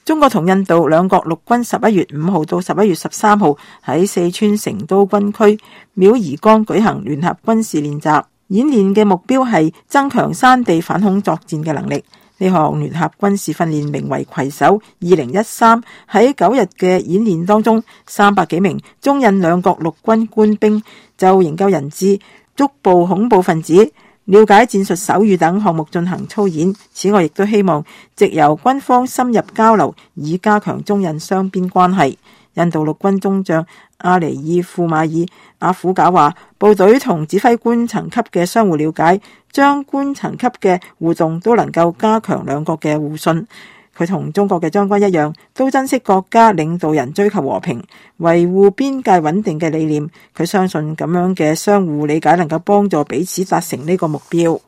中國同印度兩國陸軍11月5號到11月13號喺四川成都軍區妙宜江舉行聯合軍事練習，演練嘅目標係增強山地反恐作戰嘅能力。呢項聯合軍事訓練名為攜手2013，喺9日嘅演練當中，300幾名中印兩國陸軍官兵就營救人質、捉捕恐怖分子、了解戰術手語等項目進行操演。此外，亦都希望藉由軍方深入交流，以加強中印雙邊關係。印度陸軍中將阿尼爾庫馬爾阿苦賈話，部隊同指揮官層級嘅相互了解，將官層級嘅互動都能夠加強兩國嘅互信。佢同中國嘅將軍一樣，都珍惜國家領導人追求和平、維護邊界穩定嘅理念。佢相信咁樣嘅相互理解能夠幫助彼此達成呢個目標。